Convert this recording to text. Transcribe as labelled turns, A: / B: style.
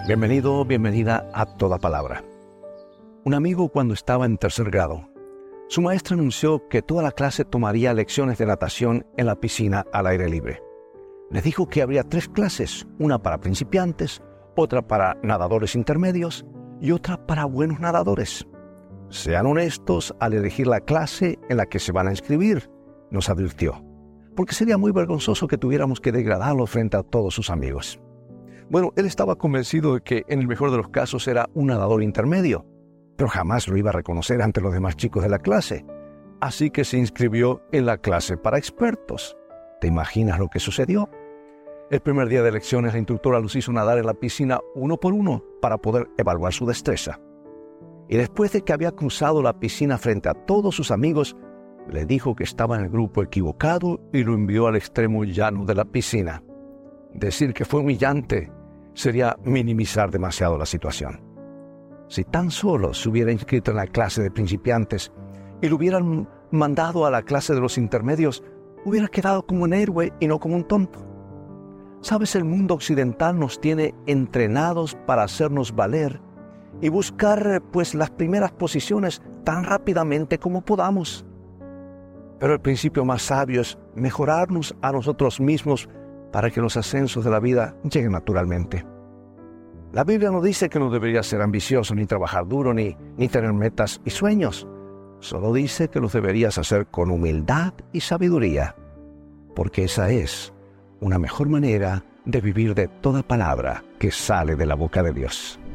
A: Bienvenido, bienvenida a Toda Palabra. Un amigo, cuando estaba en tercer grado, su maestra anunció que toda la clase tomaría lecciones de natación en la piscina al aire libre. Les dijo que habría 3 clases, una para principiantes, otra para nadadores intermedios y otra para buenos nadadores. Sean honestos al elegir la clase en la que se van a inscribir, nos advirtió, porque sería muy vergonzoso que tuviéramos que degradarlo frente a todos sus amigos. Bueno, él estaba convencido de que en el mejor de los casos era un nadador intermedio, pero jamás lo iba a reconocer ante los demás chicos de la clase. Así que se inscribió en la clase para expertos. ¿Te imaginas lo que sucedió? El primer día de lecciones, la instructora los hizo nadar en la piscina uno por uno para poder evaluar su destreza. Y después de que había cruzado la piscina frente a todos sus amigos, le dijo que estaba en el grupo equivocado y lo envió al extremo llano de la piscina. Decir que fue humillante sería minimizar demasiado la situación. Si tan solo se hubiera inscrito en la clase de principiantes y lo hubieran mandado a la clase de los intermedios, hubiera quedado como un héroe y no como un tonto. Sabes, el mundo occidental nos tiene entrenados para hacernos valer y buscar las primeras posiciones tan rápidamente como podamos. Pero el principio más sabio es mejorarnos a nosotros mismos para que los ascensos de la vida lleguen naturalmente. La Biblia no dice que no deberías ser ambicioso, ni trabajar duro, ni tener metas y sueños. Solo dice que los deberías hacer con humildad y sabiduría, porque esa es una mejor manera de vivir de toda palabra que sale de la boca de Dios.